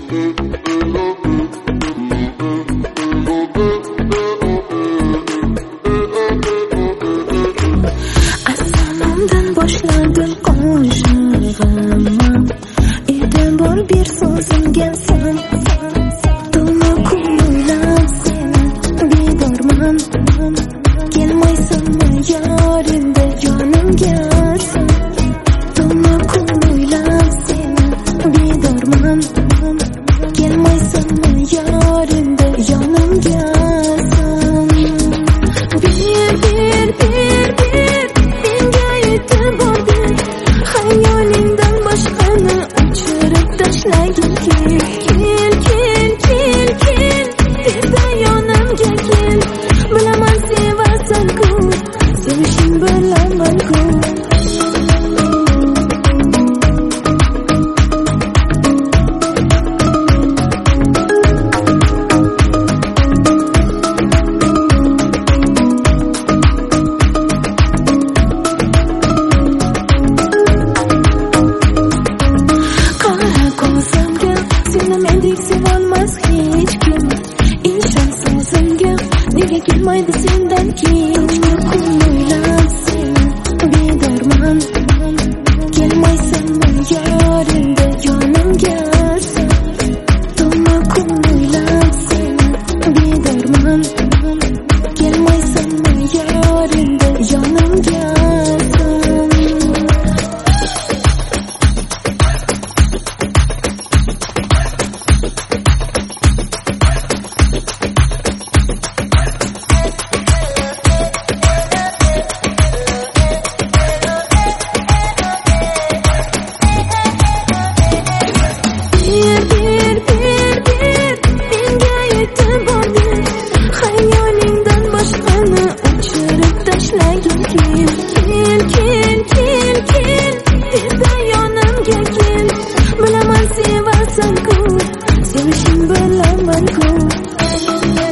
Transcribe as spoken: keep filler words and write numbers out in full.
Asalomdan boshladim qo'shig'imni, edim bor bir so'zimga sen. To'la ko'nglim seni bedorman, kelmaysanmi yorimda yonimga sen. To'la ko'nglim seni bedorman, kelmaysanmi yorimda yonimga sen. Bir bir bir bir menga yetib bordi, xayolingdan boshqani o'chirib tashlagin. Kel kel kel kel kel tezda yonimga kel. Bilaman sevasan-ku, sevishing bilaman-ku. Mendek sevolmas hech kim, inson so'zimga nega kelmaydi sendan keyin. Ko'nglim seni bedorman, kelmaysanmi yorimda yonimga sen. To'la ko'nglim seni bedorman, kelmaysanmi yorimda yonimga sen. Bir bir bir bir menga yetib bordi, xayolingdan boshqani o'chirib tashlagin. Kel kel kel kel kel tezda yonimga kel. Bilaman sevasan-ku, sevishing bilaman-ku.